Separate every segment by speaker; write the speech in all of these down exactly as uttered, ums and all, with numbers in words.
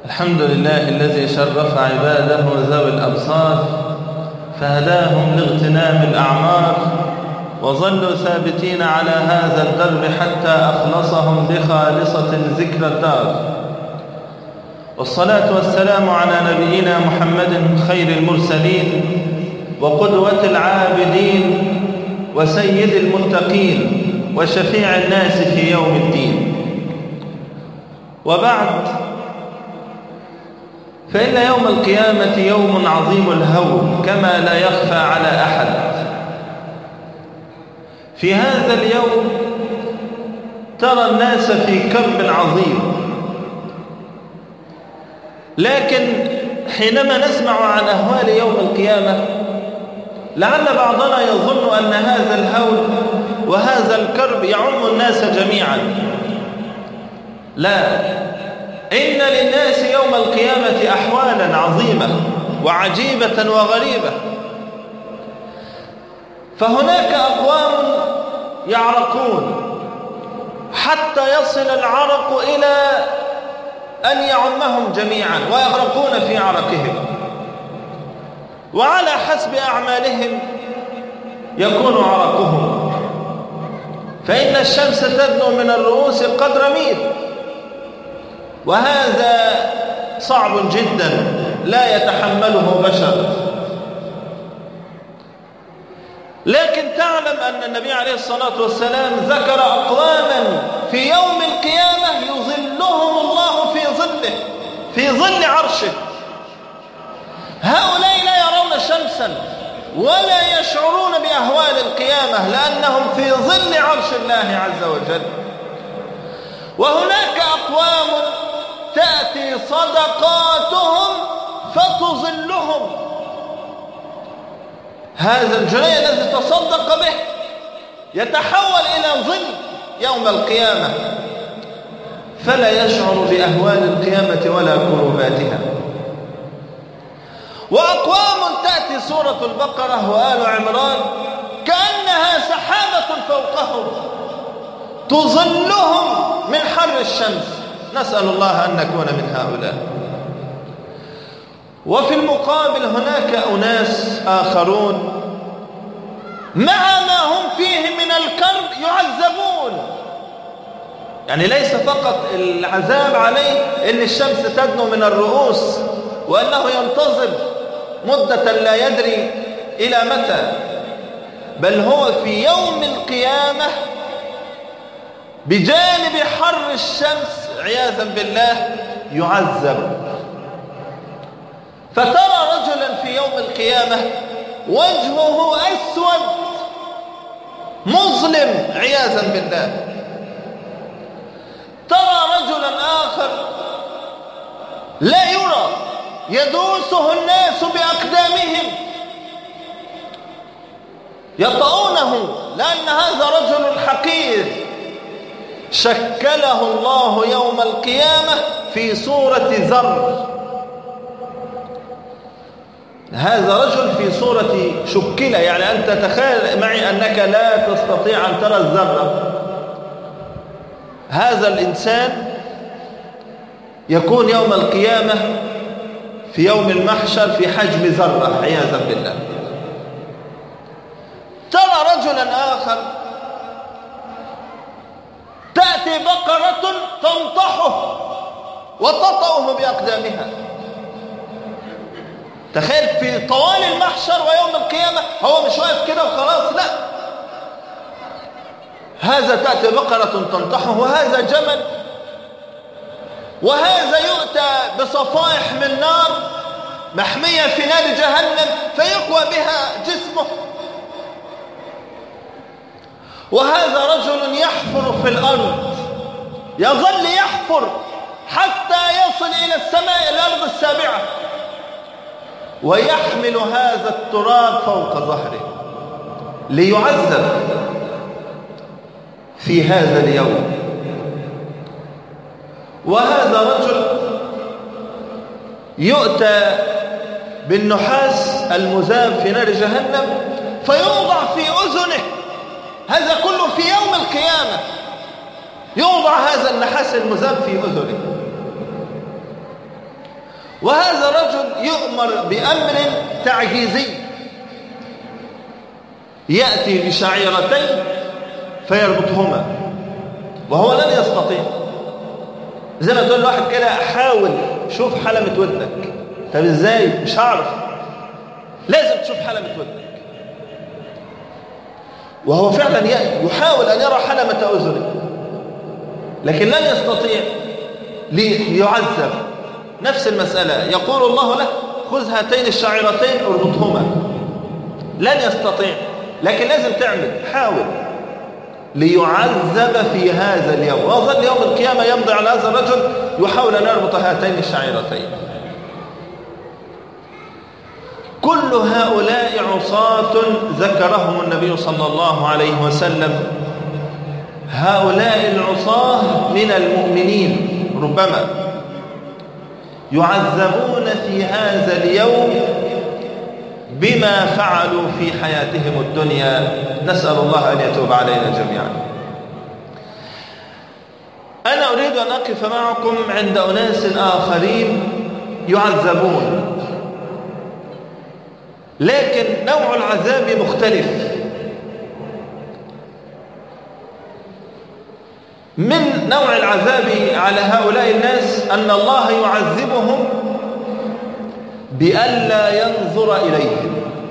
Speaker 1: الحمد لله الذي شرف عباده ذوي الأبصار فهداهم لاغتنام الأعمار، وظلوا ثابتين على هذا الدرب حتى أخلصهم بخالصة ذكر الدار. والصلاة والسلام على نبينا محمد خير المرسلين وقدوة العابدين وسيد المتقين وشفيع الناس في يوم الدين. وبعد، فإن يوم القيامة يوم عظيم الهول كما لا يخفى على أحد. في هذا اليوم ترى الناس في كرب عظيم، لكن حينما نسمع عن أهوال يوم القيامة لعل بعضنا يظن أن هذا الهول وهذا الكرب يعم الناس جميعا. لا، إن للناس يوم القيامة أحوالا عظيمة وعجيبة وغريبة. فهناك أقوام يعرقون حتى يصل العرق إلى أن يعمهم جميعا ويغرقون في عرقهم، وعلى حسب أعمالهم يكون عرقهم. فإن الشمس تدنو من الرؤوس قدر ميل، وهذا صعب جدا لا يتحمله بشر. لكن تعلم أن النبي عليه الصلاة والسلام ذكر أقواما في يوم القيامة يظلهم الله في ظله، في ظل عرشه. هؤلاء لا يرون شمسا ولا يشعرون بأهوال القيامة لأنهم في ظل عرش الله عز وجل. وهناك أقوام تأتي صدقاتهم فتظلهم. هذا الجنيه الذي تصدق به يتحول إلى ظل يوم القيامة، فلا يشعر بأهوال القيامة ولا كرباتها. وأقوام تأتي سورة البقرة وآل عمران كأنها سحابة فوقهم تظلهم من حر الشمس. نسأل الله أن نكون من هؤلاء. وفي المقابل هناك أناس آخرون مع ما هم فيه من الكرب يعذبون. يعني ليس فقط العذاب عليه إن الشمس تدنو من الرؤوس وأنه ينتظر مدة لا يدري إلى متى، بل هو في يوم القيامة بجانب حر الشمس عياذا بالله يعذب. فترى رجلا في يوم القيامة وجهه أسود مظلم عياذا بالله. ترى رجلا آخر لا يرى يدوسه الناس بأقدامهم يطؤونه، لأن هذا رجل حقير شكله الله يوم القيامة في صورة ذر. هذا رجل في صورة شكلة، يعني أنت تخيل معي أنك لا تستطيع أن ترى الذرة. هذا الإنسان يكون يوم القيامة في يوم المحشر في حجم ذرة عياذا بالله. ترى رجلا آخر تأتي بقرة تنطحه وتطأه بأقدامها. تخيل في طوال المحشر ويوم القيامة هو مش واقف كده وخلاص، لا، هذا تأتي بقرة تنطحه، وهذا جمل، وهذا يؤتى بصفائح من نار محمية في نار جهنم فيقوى بها جسمه. وهذا رجل يحفر في الأرض، يظل يحفر حتى يصل إلى السماء الأرض السابعة، ويحمل هذا التراب فوق ظهره ليعذب في هذا اليوم. وهذا رجل يؤتى بالنحاس المذاب في نار جهنم فيوضع في أذنه. هذا كله في يوم القيامة يوضع هذا النحاس المذاب في أذنه. وهذا الرجل يؤمر بأمر تعجيزي، يأتي بشعيرتين فيربطهما وهو لن يستطيع. زي ما تقول لواحد كده حاول شوف حلمة ودنك، طب ازاي؟ مش هعرف، لازم تشوف حلمة ودنك. وهو فعلا يحاول أن يرى حلمة أذنه لكن لن يستطيع ليعذب. نفس المسألة يقول الله له خذ هاتين الشعيرتين اربطهما، لن يستطيع لكن لازم تعمل، حاول ليعذب في هذا اليوم. وظل يوم القيامة يمضي على هذا الرجل يحاول أن يربط هاتين الشعيرتين. كل هؤلاء عصاة ذكرهم النبي صلى الله عليه وسلم. هؤلاء العصاة من المؤمنين ربما يعذبون في هذا اليوم بما فعلوا في حياتهم الدنيا. نسأل الله أن يتوب علينا جميعا. أنا أريد أن أقف معكم عند أناس آخرين يعذبون، لكن نوع العذاب مختلف. من نوع العذاب على هؤلاء الناس أن الله يعذبهم بألا ينظر إليهم.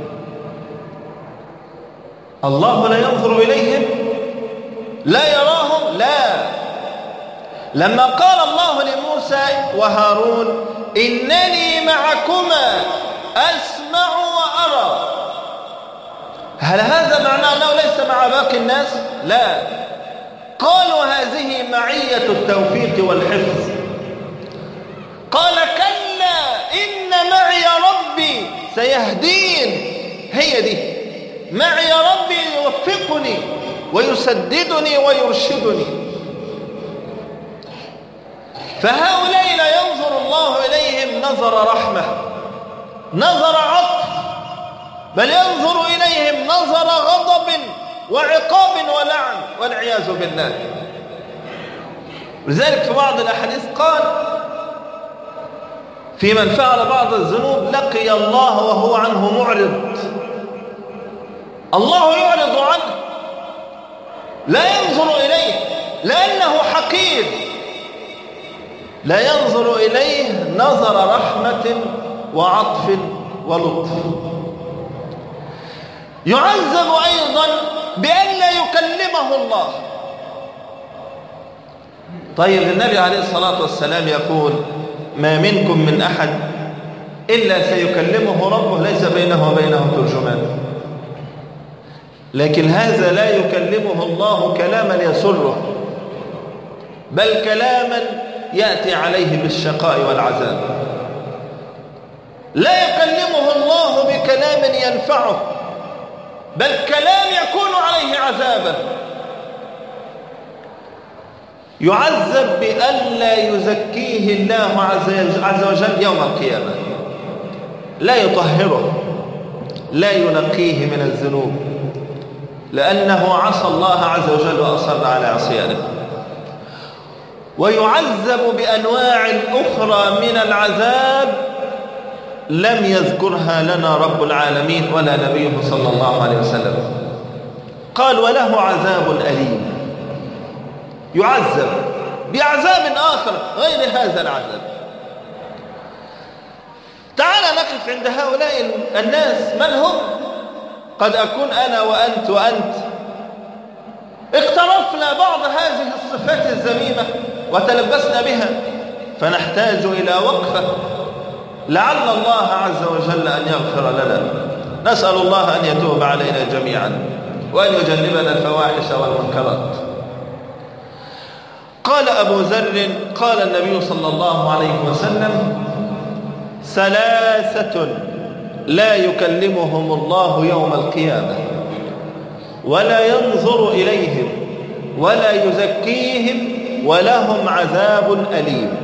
Speaker 1: الله لا ينظر إليهم، لا يراهم، لا. لما قال الله لموسى وهارون إنني معكما أسمع وأرى، هل هذا معناه أنه ليس مع باقي الناس؟ لا، قالوا هذه معية التوفيق والحفظ. قال كلا إن معي ربي سيهدين. هي دي معي ربي يوفقني ويسددني ويرشدني. فهؤلاء لا ينظر الله إليهم نظر رحمة، نظر عطف، بل ينظر إليهم نظر غضب وعقاب ولعن والعياذ بالله. لذلك في بعض الأحاديث قال في من فعل بعض الذنوب لقي الله وهو عنه معرض. الله يعرض عنه، لا ينظر إليه لأنه حقير، لا ينظر إليه نظر رحمة وعطف ولطف. يعذب أيضا بأن لا يكلمه الله. طيب النبي عليه الصلاة والسلام يقول ما منكم من أحد إلا سيكلمه ربه ليس بينه وبينه ترجمان. لكن هذا لا يكلمه الله كلاما يسره، بل كلاما يأتي عليه بالشقاء والعذاب. لا يكلمه الله بكلام ينفعه، بل كلام يكون عليه عذابا. يعذب بألا يزكيه الله عز وجل يوم القيامة، لا يطهره، لا ينقيه من الذنوب، لأنه عصى الله عز وجل وأصر على عصيانه. ويعذب بأنواع أخرى من العذاب لم يذكرها لنا رب العالمين ولا نبيه صلى الله عليه وسلم. قال وله عذاب أليم، يعذب بعذاب آخر غير هذا العذاب. تعال نقف عند هؤلاء الناس. من هم؟ قد أكون أنا وأنت وأنت اقترفنا بعض هذه الصفات الذميمة وتلبسنا بها، فنحتاج إلى وقفة لعل الله عز وجل أن يغفر لنا. نسأل الله أن يتوب علينا جميعا وأن يجنبنا الفواحش والمنكرات. قال أبو ذر قال النبي صلى الله عليه وسلم ثلاثة لا يكلمهم الله يوم القيامة ولا ينظر إليهم ولا يزكيهم ولهم عذاب أليم.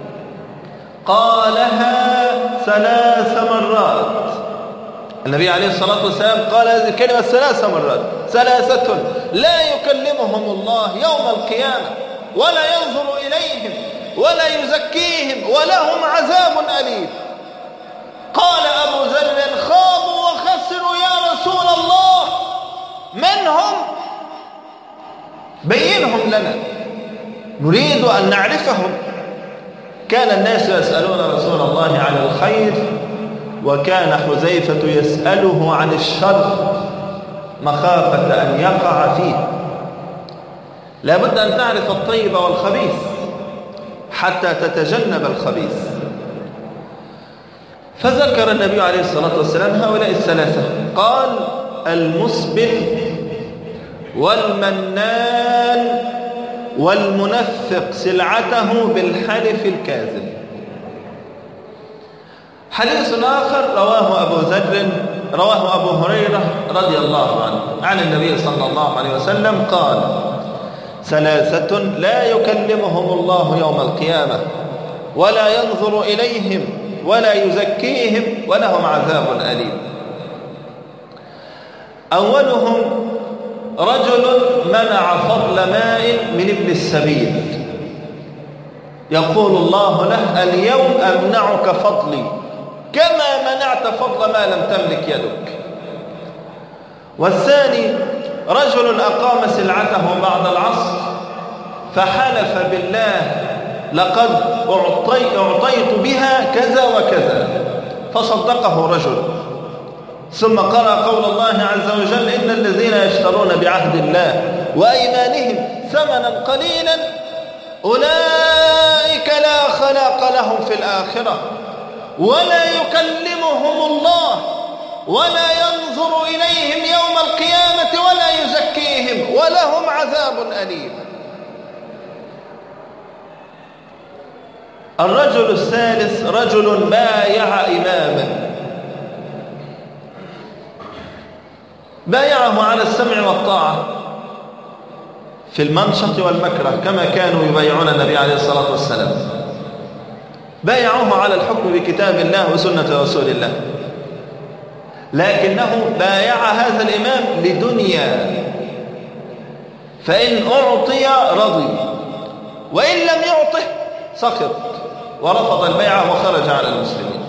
Speaker 1: قالها ثلاث مرات. النبي عليه الصلاة والسلام قال هذه الكلمة ثلاث مرات. ثلاثة لا يكلمهم الله يوم القيامة ولا ينظر إليهم ولا يزكيهم ولهم عذاب أليم. قال أبو ذر خابوا وخسروا يا رسول الله، من هم؟ بينهم لنا، نريد أن نعرفهم. كان الناس يسألون رسول الله عن الخير، وكان حذيفة يسأله عن الشر مخافة أن يقع فيه. لا بد أن تعرف الطيب والخبيث حتى تتجنب الخبيث. فذكر النبي عليه الصلاة والسلام هؤلاء الثلاثة، قال: المسبل والمنان والمنفق سلعته بالحلف الكاذب. حديث آخر رواه أبو ذر رواه أبو هريرة رضي الله عنه عن النبي صلى الله عليه وسلم قال: ثلاثة لا يكلمهم الله يوم القيامة ولا ينظر إليهم ولا يزكيهم ولهم عذاب أليم. أولهم رجل منع فضل ماء من ابن السبيل، يقول الله له: اليوم أمنعك فضلي كما منعت فضل ما لم تملك يدك. والثاني رجل أقام سلعته بعد العصر فحلف بالله: لقد أعطيت بها كذا وكذا، فصدقه رجل، ثم قرأ قول الله عز وجل: إن الذين يشترون بعهد الله وأيمانهم ثمنا قليلا أولئك لا خلاق لهم في الآخرة ولا يكلمهم الله ولا ينظر إليهم يوم القيامة ولا يزكيهم ولهم عذاب أليم. الرجل الثالث رجل بايع إماما، بايعه على السمع والطاعة في المنشط والمكره كما كانوا يبايعون النبي عليه الصلاة والسلام، بايعوه على الحكم بكتاب الله وسنة رسول الله، لكنه بايع هذا الإمام لدنيا، فإن أعطي رضي وإن لم يعطه سخط ورفض البيعة وخرج على المسلمين.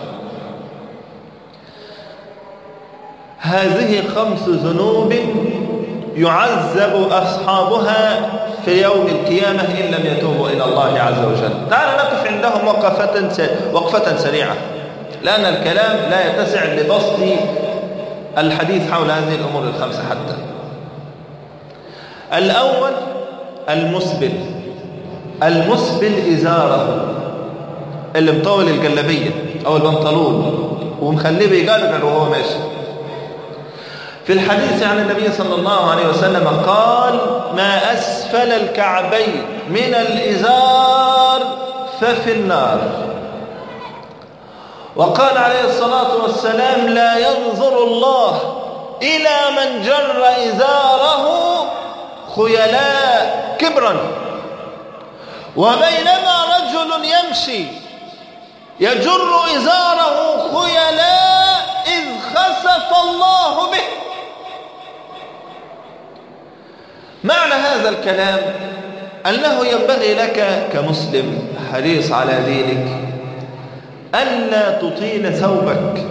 Speaker 1: هذه خمس ذنوب يعذب أصحابها في يوم القيامة إن لم يتوبوا إلى الله عز وجل. تعال نقف عندهم وقفة وقفة سريعة، لأن الكلام لا يتسع لبسط الحديث حول هذه الأمور الخمسة حتى. الأول المسبل، المسبل إزاره، اللي مطول الجلابية أو البنطلون ومخليه بيجرجر وهو ماشي. في الحديث عن النبي صلى الله عليه وسلم قال: ما أسفل الكعبين من الإزار ففي النار. وقال عليه الصلاة والسلام: لا ينظر الله إلى من جر إزاره خيلاء كبرا. وبينما رجل يمشي يجر إزاره خيلاء إذ خسف الله به. معنى هذا الكلام أنه ينبغي لك كمسلم حريص على دينك ألا تطيل ثوبك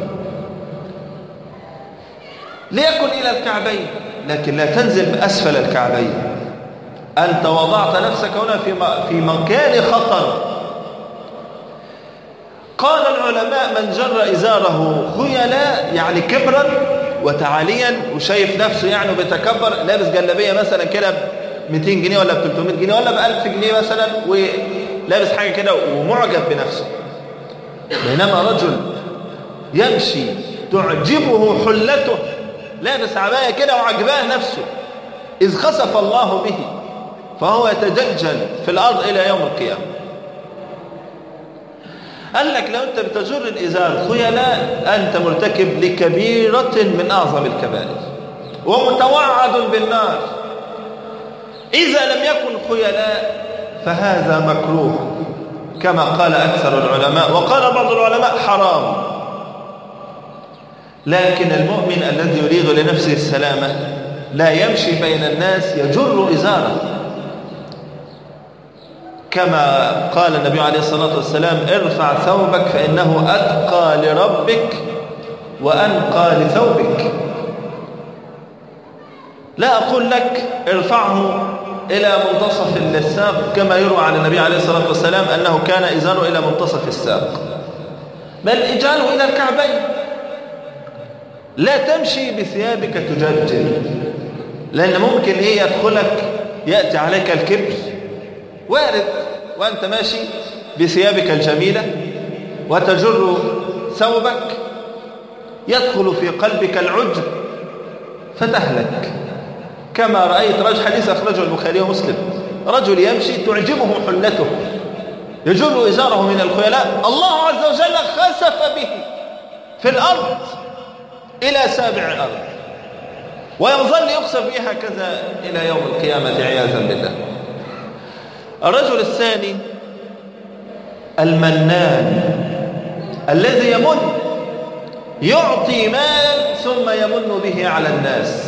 Speaker 1: ليكن إلى الكعبين، لكن لا تنزل أسفل الكعبين. أنت وضعت نفسك هنا في مكان خطر. قال العلماء: من جر إزاره خيلاء يعني كبرا وتعاليا وشايف نفسه يعني بيتكبر، لابس جلابيه مثلا كده ب مئتين جنيه ولا ب ثلاثمئة جنيه ولا ب ألف جنيه مثلا، ولابس حاجه كده ومعجب بنفسه. بينما رجل يمشي تعجبه حلته، لابس عبايه كده وعجباه نفسه، إذ خسف الله به، فهو يتجلجل في الأرض إلى يوم القيامة. قال لك: لو أنت بتجر الإزار خيلاء أنت مرتكب لكبيرة من أعظم الكبائر ومتوعد بالنار. إذا لم يكن خيلاء فهذا مكروه كما قال أكثر العلماء، وقال بعض العلماء حرام. لكن المؤمن الذي يريد لنفسه السلامة لا يمشي بين الناس يجر إزاره. كما قال النبي عليه الصلاة والسلام: ارفع ثوبك فإنه أتقى لربك وأنقى لثوبك. لا أقول لك ارفعه إلى منتصف الساق كما يروى عن النبي عليه الصلاة والسلام أنه كان إزاره إلى منتصف الساق، بل اجعله إلى الكعبين. لا تمشي بثيابك تجرجر، لأن ممكن إيه يدخلك، يأتي عليك الكبر، وارد وأنت ماشي بثيابك الجميلة وتجر ثوبك يدخل في قلبك العجب فتهلك. كما رأيت رجل، حديث أخرجه البخاري ومسلم، رجل يمشي تعجبه حلته يجر إزاره من الخيلاء، الله عز وجل خسف به في الأرض إلى سابع الأرض، ويظل يخسف به هكذا إلى يوم القيامة عياذا بالله. الرجل الثاني المنان الذي يمن، يعطي مال ثم يمن به على الناس.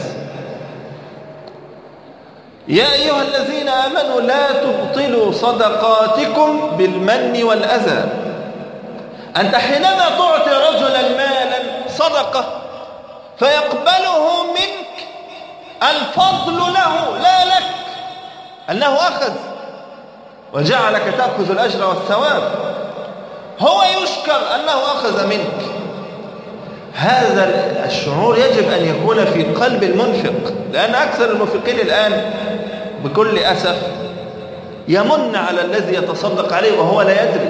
Speaker 1: يا أيها الذين آمنوا لا تبطلوا صدقاتكم بالمن والأذى. أنت حينما تعطي رجلا مالا صدقة فيقبله منك الفضل له لا لك، أنه أخذ وجعلك تأخذ الأجر والثواب، هو يشكر أنه أخذ منك. هذا الشعور يجب أن يكون في قلب المنفق، لأن أكثر المنفقين الآن بكل أسف يمن على الذي يتصدق عليه وهو لا يدري.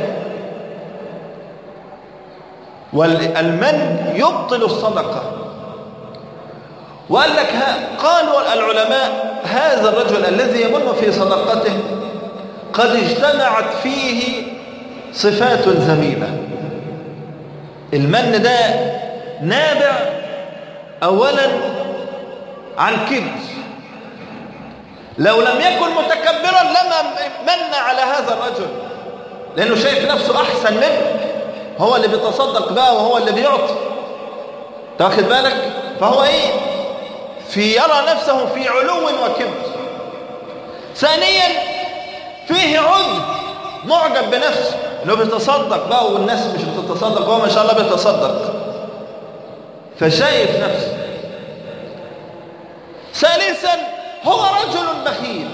Speaker 1: والمن يبطل الصدقة. وقال لك قالوا العلماء هذا الرجل الذي يمن في صدقته قد اجتمعت فيه صفات ذميمة. المن ده نابع أولا عن كبر، لو لم يكن متكبرا لما من على هذا الرجل، لأنه شايف نفسه أحسن منه، هو اللي بيتصدق بقى وهو اللي بيعطي، تاخد بالك؟ فهو إيه؟ في يرى نفسه في علو وكبر. ثانيا فيه عجب، معجب بنفسه انه بيتصدق بقى والناس مش بتتصدق، هو ما شاء الله بيتصدق، فشايف نفسه. ثالثا هو رجل بخيل،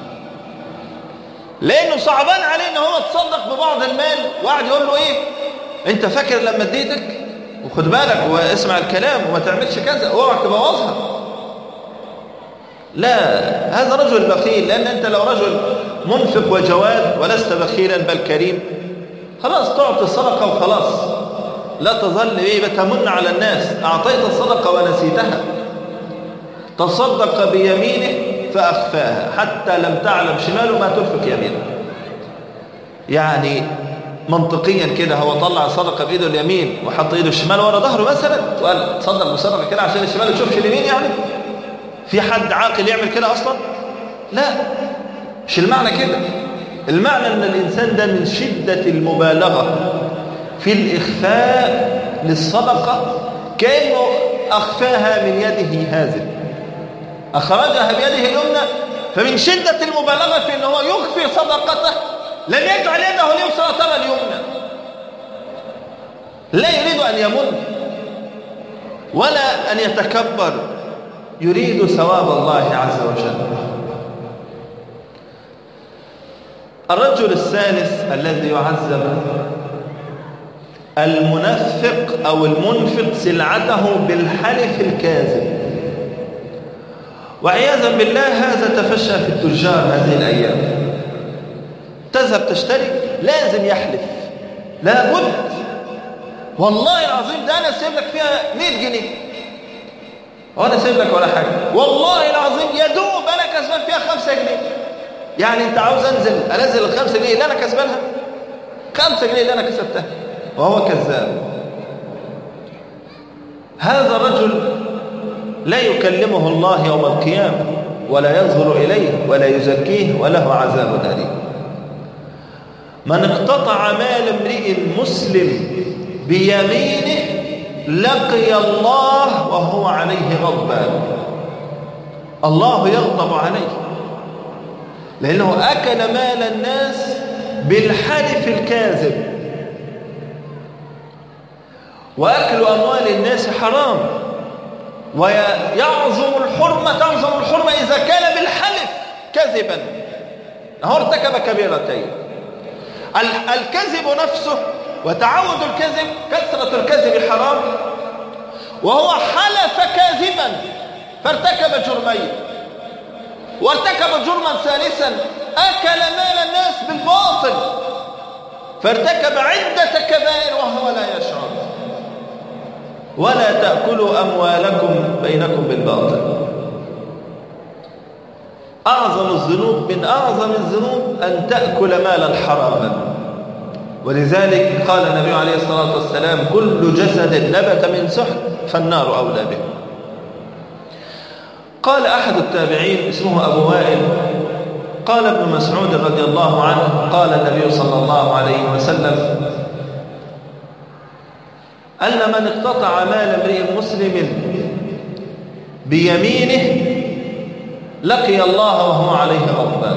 Speaker 1: لانه صعبان عليه ان هو تصدق ببعض المال، وقعد يقول له ايه انت فاكر لما اديتك، وخد بالك واسمع الكلام وما تعملش كذا اوعى تبوظها. لا، هذا رجل بخيل، لان انت لو رجل منفق وجواد ولست بخيلا بل كريم، خلاص تعطي الصدقه وخلاص، لا تظل ايه بتمن على الناس. اعطيت الصدقه ونسيتها، تصدق بيمينه فاخفاها حتى لم تعلم شماله ما تنفق يمينه. يعني منطقيا كده هو طلع الصدقه بايده اليمين وحط ايده الشمال ورا ظهره مثلا وقال تصدق بالصدقه كده عشان الشمال ما تشوفش اليمين. يعني في حد عاقل يعمل كده اصلا؟ لا، مش المعنى كده. المعنى ان الانسان ده من شده المبالغه في الاخفاء للصدقه، كانه اخفاها من يده هذه، اخرجها بيده اليمنى، فمن شده المبالغه في ان هو يخفي صدقته لم يجعل يده اليسرى ترى اليمنى. لا يريد ان يمن ولا ان يتكبر، يريد ثواب الله عز وجل. الرجل الثالث الذي يعذب المنفق أو المنفق سلعته بالحلف الكاذب، وعياذا بالله هذا تفشى في التجار هذه الأيام. تذهب تشتري لازم يحلف، لابد، والله العظيم ده أنا سيب لك فيها مئة جنيه وأنا سيب لك ولا حاجة، والله العظيم يدوب أنا كسبان فيها خمسة جنيه. يعني أنت عاوز أنزل أنزل الخمسة جنيه اللي أنا كسبانها، خمسة جنيه اللي أنا كسبتها، وهو كذاب. هذا الرجل لا يكلمه الله يوم القيامة ولا ينظر إليه ولا يزكيه وله عذاب أليم. من اقتطع مال امرئ مسلم بيمينه لقي الله وهو عليه غضبان. الله يغضب عليه لأنه أكل مال الناس بالحلف الكاذب. وأكل أموال الناس حرام، ويعظم الحرمة تعظم الحرمة إذا كان بالحلف كذبا. هو ارتكب كبيرتين، الكذب نفسه وتعود الكذب، كثرة الكذب حرام، وهو حلف كاذبا فارتكب جرمين، وارتكب جرما ثالثا أكل مال الناس بالباطل فارتكب عدة كبائر وهو لا يشعر. ولا تأكلوا أموالكم بينكم بالباطل. أعظم الذنوب من أعظم الذنوب أن تأكل مالا حراما. ولذلك قال النبي عليه الصلاة والسلام: كل جسد نبت من سحت فالنار أولى به. قال أحد التابعين اسمه أبو وائل، قال ابن مسعود رضي الله عنه: قال النبي صلى الله عليه وسلم: أن من اقتطع مال امرئ مسلم بيمينه لقي الله وهو عليه غضبان.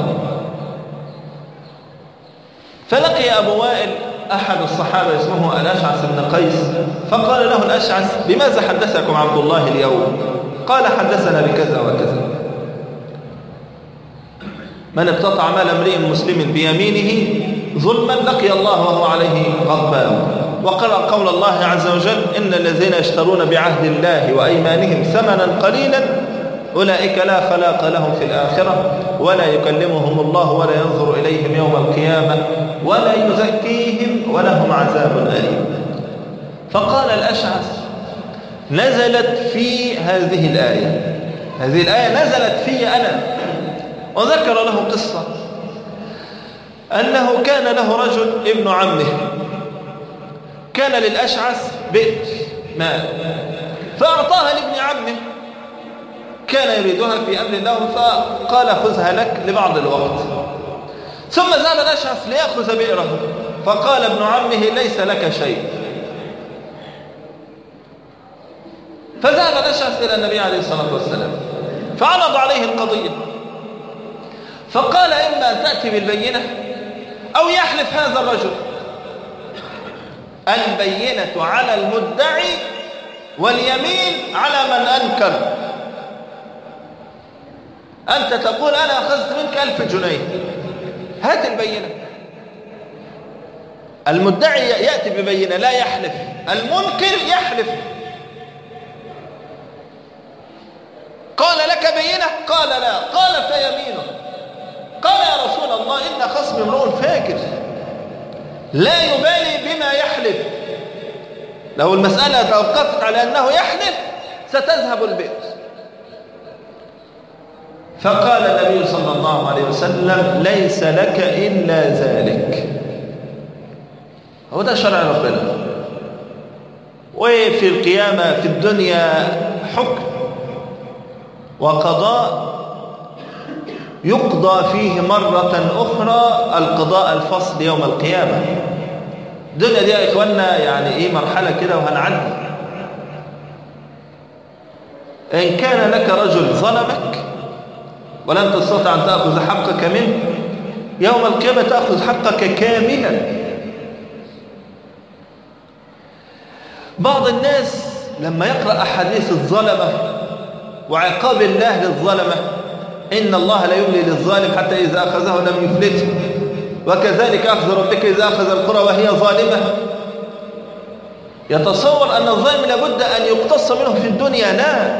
Speaker 1: فلقي أبو وائل أحد الصحابة اسمه الأشعث بن قيس، فقال له الأشعث: بماذا حدثكم عبد الله اليوم؟ قال: حدثنا بكذا وكذا. من اقتطع مال امرئ مسلم بيمينه ظلما لقي الله وهو عليه غضبان. وقرأ قول الله عز وجل: إن الذين يشترون بعهد الله وأيمانهم ثمنا قليلا أولئك لا خلاق لهم في الآخرة ولا يكلمهم الله ولا ينظر إليهم يوم القيامة ولا يزكيهم ولهم عذاب أليم. فقال الأشعث: نزلت في هذه الآية، هذه الآية نزلت في أنا. وذكر له قصة أنه كان له رجل ابن عمه، كان للأشعث بئر مال فأعطاها لابن عمه، كان يريدها في أمر الله فقال: خذها لك لبعض الوقت. ثم ذهب الأشعث ليأخذ بئره فقال ابن عمه: ليس لك شيء. فذهب الأشعث إلى النبي عليه الصلاة والسلام فعرض عليه القضية، فقال: إما أن تأتي بالبينة أو يحلف هذا الرجل. البينة على المدعي واليمين على من أنكر. أنت تقول: أنا أخذت منك ألف جنيه، هات البينة. المدعي يأتي ببينة لا يحلف، المنكر يحلف. قال: لك بينة؟ قال: لا. قال: فيمينه. قال: يا رسول الله، إن خصم امرؤ فاجر لا يبالي بما يحلف، لو المسألة توقفت على أنه يحلف ستذهب البئر. فقال النبي صلى الله عليه وسلم: ليس لك إلا ذلك. هو ده شرع ربنا. وفي القيامة في الدنيا حكم وقضاء يقضى فيه مرة أخرى القضاء الفصل يوم القيامة. الدنيا دي يا إخواننا يعني إيه مرحلة كده وهنعدي. إن كان لك رجل ظلمك ولم تستطع أن تأخذ حقك منه، يوم القيامة تأخذ حقك كاملا. بعض الناس لما يقرأ أحاديث الظلمة وعقاب الله للظلمة: إن الله لا يملي للظالم حتى إذا أخذه لم يفلته وكذلك أخذ ربك إذا أخذ القرى وهي ظالمة، يتصور أن الظالم لابد أن يقتص منه في الدنيا. لا،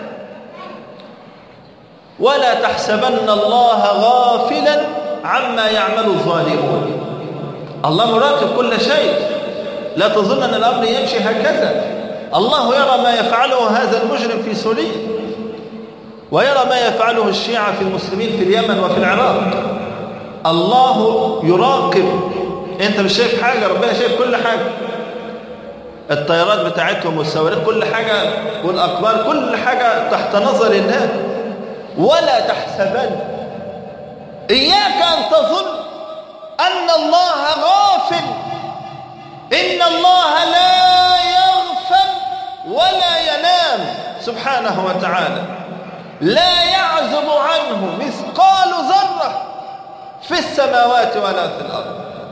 Speaker 1: ولا تحسبن الله غافلا عما يعمل الظالمون. الله مراقب كل شيء، لا تظن أن الأمر يمشي هكذا. الله يرى ما يفعله هذا المجرم في سوريا، ويرى ما يفعله الشيعة في المسلمين في اليمن وفي العراق. الله يراقب. انت مش شايف حاجة، ربنا شايف كل حاجة. الطيارات بتاعتهم والصواريخ كل حاجة والأقمار كل حاجة تحت نظر الله. ولا تحسبن، إياك أن تظن أن الله غافل. إن الله لا يغفل ولا ينام سبحانه وتعالى، لا يعزب عنه مثقال ذرة في السماوات ولا في الأرض.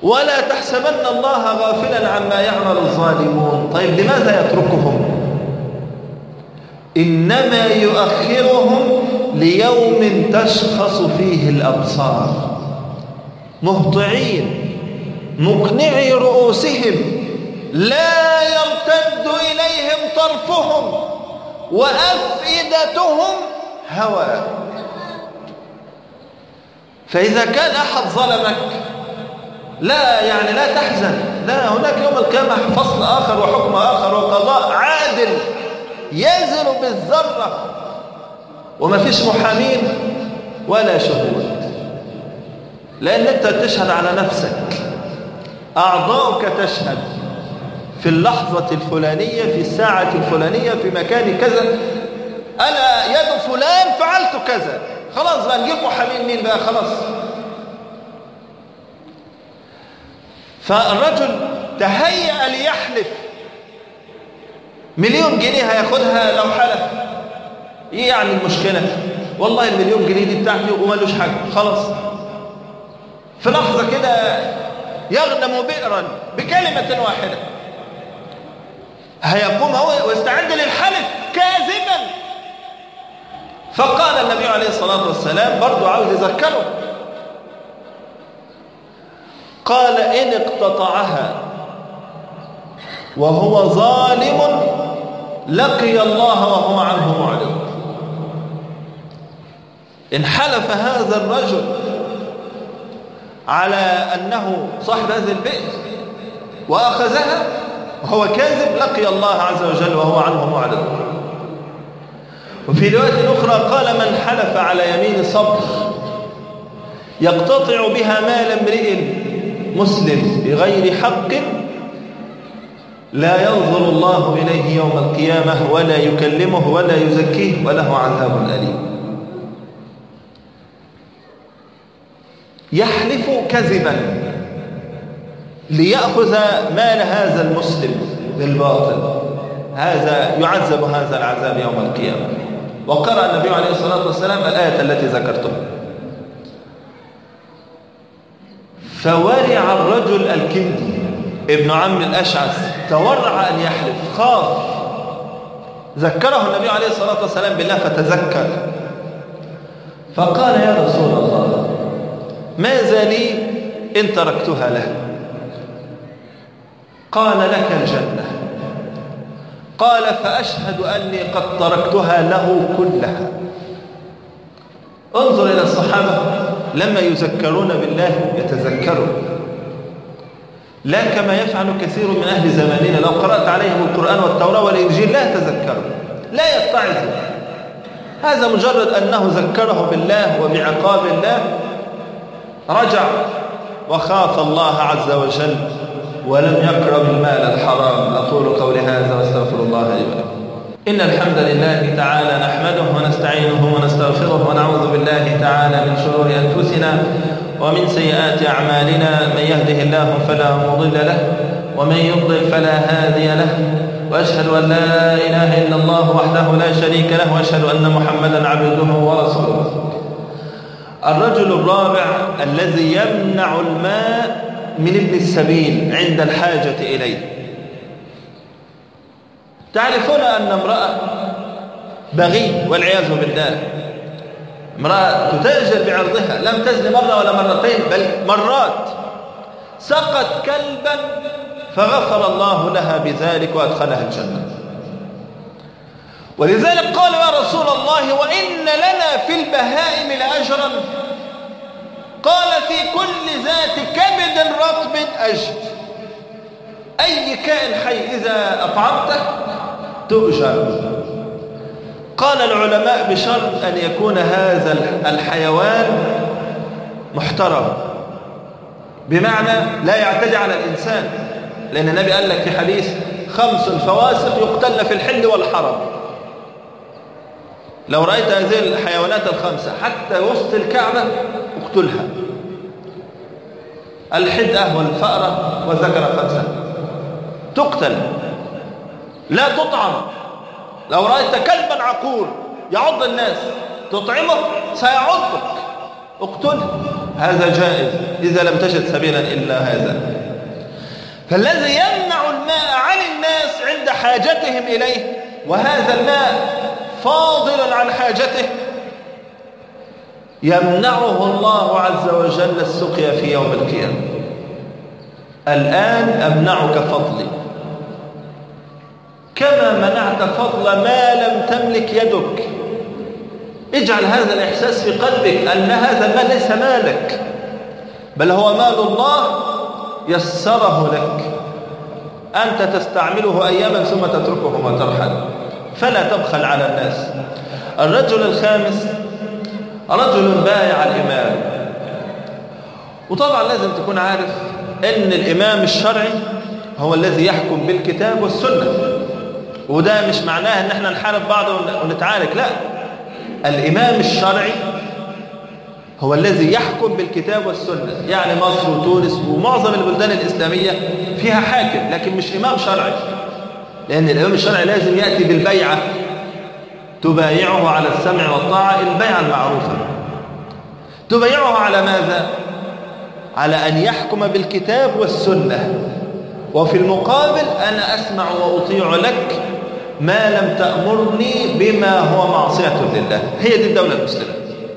Speaker 1: ولا تحسبن الله غافلا عما يعمل الظالمون. طيب لماذا يتركهم؟ إنما يؤخرهم ليوم تشخص فيه الأبصار مهطعين مقنعي رؤوسهم لا يرتد إليهم طرفهم وأفئدتهم هواء. فإذا كان أحد ظلمك لا يعني لا تحزن، لا، هناك يوم القيامة فصل آخر وحكم آخر وقضاء عادل يزن بالذرة، وما فيش محامين ولا شهود، لأن أنت تشهد على نفسك، أعضاؤك تشهد في اللحظة الفلانية في الساعة الفلانية في مكان كذا، أنا يد فلان فعلت كذا، خلاص بقى نجيب محامين مين بقى؟ خلاص. فالرجل تهيأ ليحلف، مليون جنيه هياخدها لو حلف، ايه يعني المشكلة؟ والله المليون جنيه دي بتاعتي ومالوش حاجة، خلاص. في لحظة كده يغنم بئرا بكلمة واحدة، هيقوم هو ويستعد للحلف كاذبا. فقال النبي عليه الصلاة والسلام برضو عاوز يذكره، قال إن اقتطعها وهو ظالم لقي الله وهو عنه معرض. إن حلف هذا الرجل على أنه صاحب هذه البئر وأخذها وهو كاذب لقي الله عز وجل وهو عنه معرض. وفي رواية أخرى قال من حلف على يمين صبر يقتطع بها مال امرئ مسلم بغير حق لا ينظر الله إليه يوم القيامة ولا يكلمه ولا يزكيه وله عذاب أليم. يحلف كذبا ليأخذ مال هذا المسلم بالباطل، هذا يعذب هذا العذاب يوم القيامة. وقرأ النبي عليه الصلاة والسلام الآية التي ذكرتها. فورع الرجل الكندي ابن عم الأشعث، تورع أن يحلف، خاف. ذكره النبي عليه الصلاة والسلام بالله فتذكر، فقال يا رسول الله ماذا لي إن تركتها له؟ قال لك الجنة. قال فأشهد أني قد تركتها له كلها. انظر إلى الصحابة لما يذكرون بالله يتذكرون، لا كما يفعل كثير من أهل زماننا، لو قرأت عليهم القرآن والتوراة والإنجيل لا يتذكرون، لا يتعظوا. هذا مجرد أنه ذكره بالله وبعقاب الله رجع وخاف الله عز وجل ولم يقرب المال الحرام. أقول قولي هذا واستغفر الله لي ولكم. إن الحمد لله تعالى نحمده ونستعينه ونستغفره ونعوذ بالله تعالى من شرور أنفسنا ومن سيئات أعمالنا، من يهده الله فلا مضل له ومن يضلل فلا هادي له، وأشهد أن لا إله إلا الله وحده لا شريك له، وأشهد أن محمدا عبده ورسوله. الرجل الرابع الذي يمنع الماء من ابن السبيل عند الحاجة إليه. تعرفون أن امرأة بغي والعياذ بالله، امرأة تتاجر بعرضها، لم تزن مرة ولا مرتين بل مرات، سقت كلبا فغفر الله لها بذلك وأدخلها الجنة. ولذلك قال يا رسول الله وإن لنا في البهائم لأجرا؟ قال في كل ذات كبد رطب أجر. أي كائن حي إذا أطعمته تؤجر. قال العلماء بشرط أن يكون هذا الحيوان محترم، بمعنى لا يعتدي على الإنسان، لأن النبي قال لك في حديث خمس فواسق يقتلن في الحل والحرم. لو رأيت هذه الحيوانات الخمسة حتى وسط الكعبة اقتلها، الحدأة والفأرة وذكر خمسة تقتل لا تطعم. لو رأيت كلبا عقور يعض الناس تطعمه سيعضك، اقتله. هذا جائز إذا لم تجد سبيلا إلا هذا. فالذي يمنع الماء عن الناس عند حاجتهم إليه، وهذا الماء فاضل عن حاجته، يمنعه الله عز وجل السقيا في يوم القيامة. الآن أمنعك فضلي كما منعت فضل ما لم تملك يدك. اجعل هذا الإحساس في قلبك أن هذا المال ليس مالك، بل هو مال الله يسره لك، أنت تستعمله أياما ثم تتركه وترحل، فلا تبخل على الناس. الرجل الخامس رجل بايع الإمام. وطبعا لازم تكون عارف أن الإمام الشرعي هو الذي يحكم بالكتاب والسنة، وده مش معناه أن احنا نحارب بعض ونتعارك، لا، الإمام الشرعي هو الذي يحكم بالكتاب والسنة. يعني مصر وتونس ومعظم البلدان الإسلامية فيها حاكم، لكن مش إمام شرعي، لأن الإمام الشرعي لازم يأتي بالبيعة، تبايعه على السمع والطاعة، البيعة المعروفة. تبايعه على ماذا؟ على أن يحكم بالكتاب والسنة، وفي المقابل أنا أسمع وأطيع لك ما لم تأمرني بما هو معصية لله. هي دي الدولة المسلمة.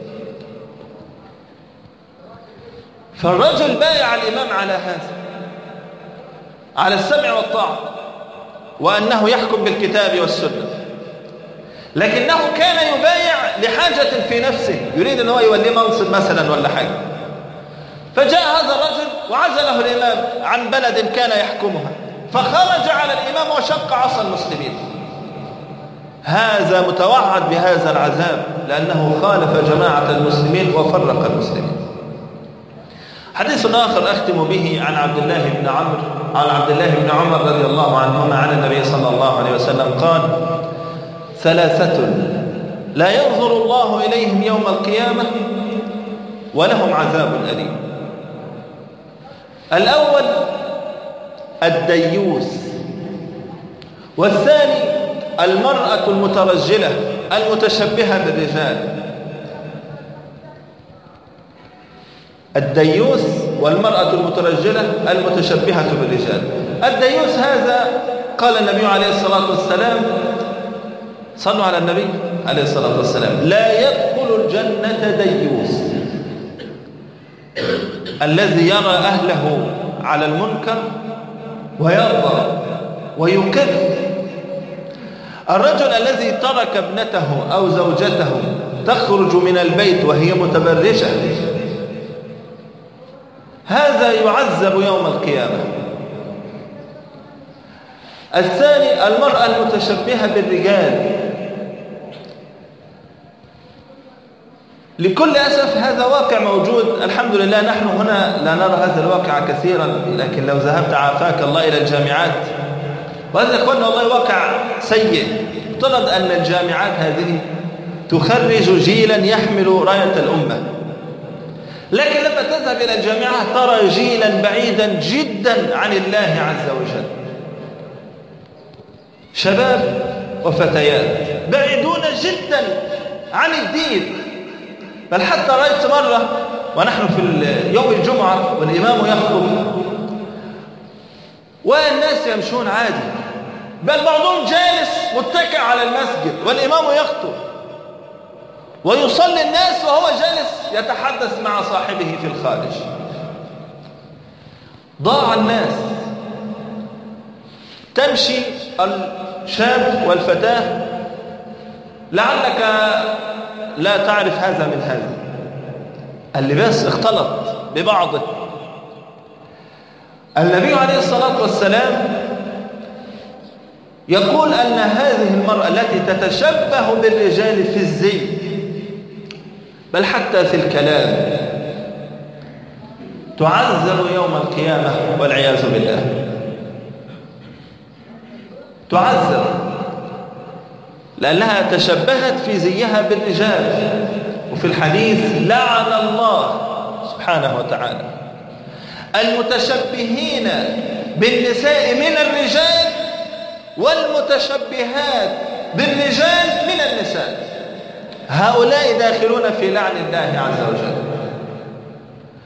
Speaker 1: فالرجل بايع الإمام على هذا، على السمع والطاعة، وأنه يحكم بالكتاب والسنة، لكنه كان يبايع لحاجة في نفسه، يريد أن هو يولي منصب مثلا ولا حاجة، فجاء هذا الرجل وعزله الإمام عن بلد كان يحكمها، فخرج على الإمام وشق عصا المسلمين. هذا متوعد بهذا العذاب لأنه خالف جماعة المسلمين وفرق المسلمين. حديث آخر أختم به عن عبد الله بن عمرو عن عبد الله بن عمر رضي الله عنهما عن النبي صلى الله عليه وسلم قال: ثلاثة لا ينظر الله إليهم يوم القيامة ولهم عذاب أليم. الأول الديوث، والثاني المرأة المترجلة المتشبهة بالرجال. الديوث والمرأة المترجلة المتشبهة بالرجال. الديوث هذا قال النبي عليه الصلاة والسلام، صلوا على النبي عليه الصلاة والسلام: لا يدخل الجنة ديوث، الذي يرى أهله على المنكر ويرضى ويكر. الرجل الذي ترك ابنته أو زوجته تخرج من البيت وهي متبرجة، هذا يعذب يوم القيامة. الثاني المرأة المتشبهة بالرجال. لكل أسف هذا واقع موجود، الحمد لله نحن هنا لا نرى هذا الواقع كثيرا، لكن لو ذهبت عافاك الله إلى الجامعات، وهذا أخوانا والله واقع سيء، افترض أن الجامعات هذه تخرج جيلا يحمل راية الأمة، لكن لما تذهب إلى الجامعة ترى جيلا بعيدا جدا عن الله عز وجل، شباب وفتيات بعيدون جدا عن الدين. بل حتى رأيت مرة ونحن في يوم الجمعة والإمام يخطب والناس يمشون عادي، بل بعضهم جالس متكئ على المسجد والإمام يخطب، ويصلي الناس وهو جالس يتحدث مع صاحبه في الخارج. ضاع الناس. تمشي الشاب والفتاة لعلك لا تعرف هذا من هذا، اللباس اختلط ببعضه. النبي عليه الصلاة والسلام يقول أن هذه المرأة التي تتشبه بالرجال في الزي بل حتى في الكلام تعذب يوم القيامة والعياذ بالله، تعذب لأنها تشبهت في زيها بالرجال. وفي الحديث: لعن الله سبحانه وتعالى المتشبهين بالنساء من الرجال والمتشبهات بالرجال من النساء، هؤلاء داخلون في لعن الله عز وجل.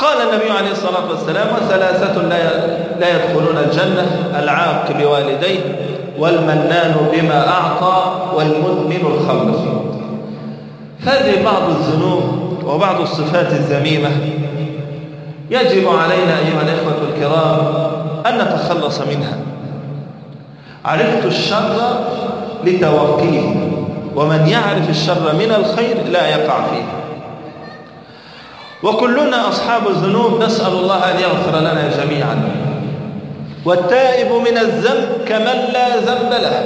Speaker 1: قال النبي عليه الصلاة والسلام: وثلاثة لا يدخلون الجنة: العاق لوالديه، والمنان بما أعطى، والمدمن الخمر. هذه بعض الذنوب وبعض الصفات الذميمة يجب علينا أيها الإخوة الكرام أن نتخلص منها. عرفت الشر لتوقيه، ومن يعرف الشر من الخير لا يقع فيه. وكلنا أصحاب الذنوب، نسأل الله أن يغفر لنا جميعا. والتائب من الذنب كمن لا ذنب له.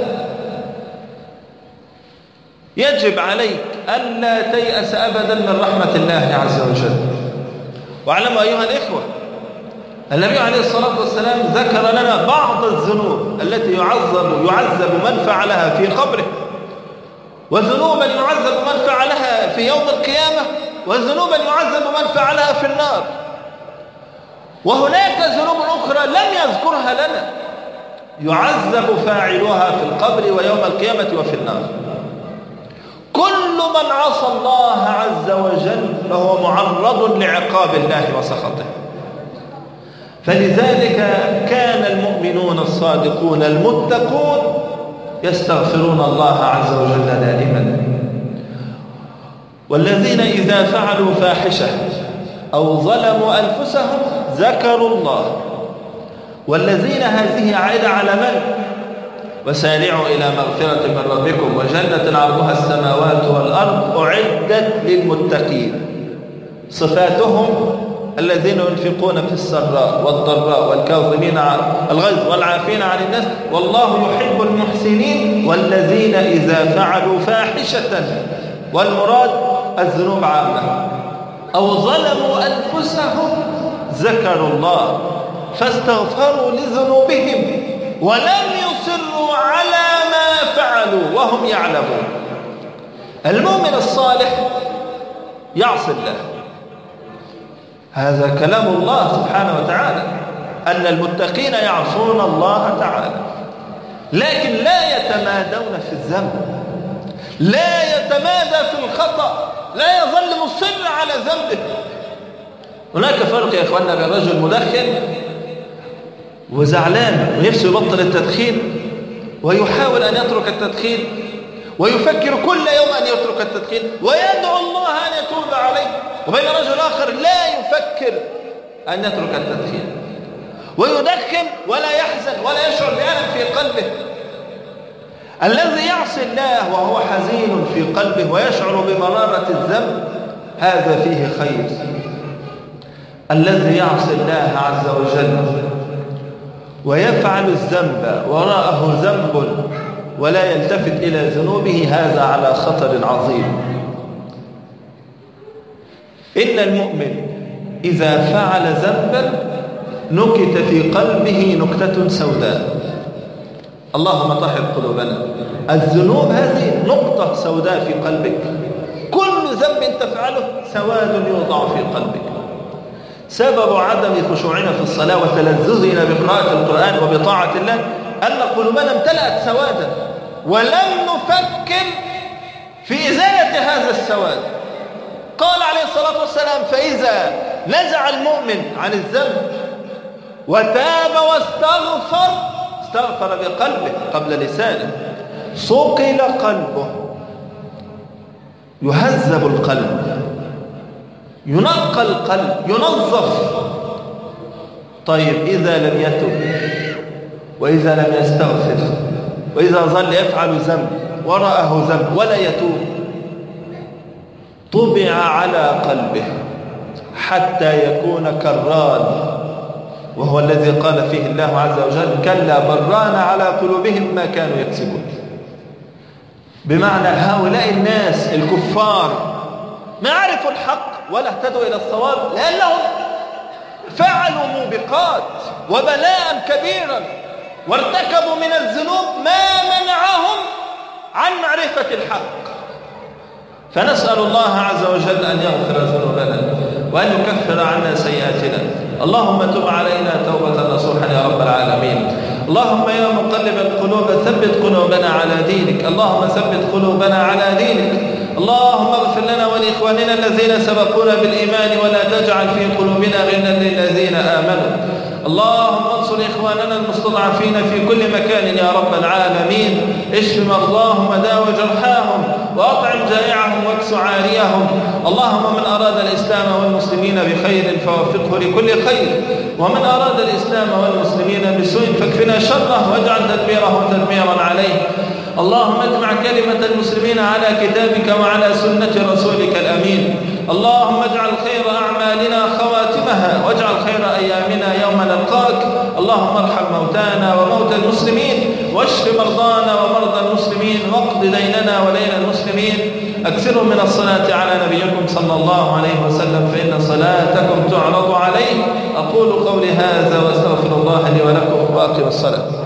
Speaker 1: يجب عليك ألا تيأس أبدا من رحمة الله عز وجل. واعلموا أيها الإخوة، النبي عليه الصلاة والسلام ذكر لنا بعض الذنوب التي يعذب يعذب من فعلها في قبره، وذنوبا يعذب من فعلها في يوم القيامة، وذنوبا يعذب من فعلها في النار. وهناك ذنوب أخرى لم يذكرها لنا يعذب فاعلها في القبر ويوم القيامة وفي النار. كل من عصى الله عز وجل فهو معرض لعقاب الله وسخطه. فلذلك كان المؤمنون الصادقون المتقون يستغفرون الله عز وجل دائما. والذين إذا فعلوا فاحشة أو ظلموا أنفسهم ذكروا الله. والذين هذه عائدة على من؟ وسارعوا إلى مغفرة من ربكم وجنة عرضها السماوات والأرض أعدت للمتقين. صفاتهم: الذين ينفقون في السراء والضراء والكاظمين الغيظ والعافين عن الناس والله يحب المحسنين. والذين إذا فعلوا فاحشة، والمراد الذنوب عامة، أو ظلموا أنفسهم ذكروا الله فاستغفروا لذنوبهم ولم يصروا على ما فعلوا وهم يعلمون. المؤمن الصالح يعصي الله، هذا كلام الله سبحانه وتعالى، أن المتقين يعصون الله تعالى، لكن لا يتمادون في الذنب، لا يتمادى في الخطأ، لا يظل مصر على ذنبه. هناك فرق يا إخواننا بين رجل مدخن وزعلان ونفسه يبطل التدخين ويحاول أن يترك التدخين ويفكر كل يوم أن يترك التدخين ويدعو الله أن يتوب عليه، وبين رجل آخر لا يفكر أن يترك التدخين ويدخن ولا يحزن ولا يشعر بألم في قلبه. الذي يعصي الله وهو حزين في قلبه ويشعر بمرارة الذنب هذا فيه خير. الذي يعصي الله عز وجل ويفعل الذنب وراءه ذنب ولا يلتفت إلى ذنوبه هذا على خطر عظيم. إن المؤمن إذا فعل ذنبا نكت في قلبه نكتة سوداء. اللهم طهر قلوبنا. الذنوب هذه نقطة سوداء في قلبك، كل ذنب تفعله سواد يوضع في قلبك. سبب عدم خشوعنا في الصلاة وتلذذنا بقراءة القرآن وبطاعة الله أن قلوبنا امتلأت سوادا ولم نفكر في إزالة هذا السواد. قال عليه الصلاة والسلام: فإذا نزع المؤمن عن الذنب وتاب واستغفر، استغفر بقلبه قبل لسانه، صقل قلبه، يهذب القلب، ينقى القلب، ينظف. طيب إذا لم يتب وإذا لم يستغفر وإذا ظل يفعل ذنب وراءه ذنب ولا يتوب، طبع على قلبه حتى يكون كالران، وهو الذي قال فيه الله عز وجل: كلا بران على قلوبهم ما كانوا يكسبون. بمعنى هؤلاء الناس الكفار ما عرفوا الحق ولا اهتدوا إلى الصواب لأنهم فعلوا موبقات وبلاء كبيرا وارتكبوا من الذنوب ما منعهم عن معرفة الحق. فنسأل الله عز وجل أن يغفر ذنوبنا وأن يكفر عنا سيئاتنا. اللهم تب علينا توبة نصوحا يا رب العالمين. اللهم يا مقلب القلوب ثبت قلوبنا على دينك. اللهم ثبت قلوبنا على دينك. اللهم اغفر لنا ولإخواننا الذين سبقونا بالإيمان ولا تجعل في قلوبنا غلا للذين آمنوا. اللهم انصر إخواننا المستضعفين في كل مكان يا رب العالمين. اشف مرضاهم وداو جرحاهم وأطعم جائعهم واكس عاريهم. اللهم من أراد الإسلام والمسلمين بخير فوفقه لكل خير، ومن أراد الإسلام والمسلمين بسوء فاكفنا شره واجعل تدبيره تدميرا عليه. اللهم اجمع كلمة المسلمين على كتابك وعلى سنة رسولك الأمين. اللهم اجعل خير أعمالنا خواتمها واجعل خير أيامنا يوم نلقاك. اللهم ارحم موتانا وموتى المسلمين واشف مرضانا ومرضى المسلمين واقض ديننا ودين المسلمين. أكثروا من الصلاة على نبيكم صلى الله عليه وسلم فإن صلاتكم تعرض عليه. أقول قولي هذا وأستغفر الله لي ولكم وأقم الصلاة.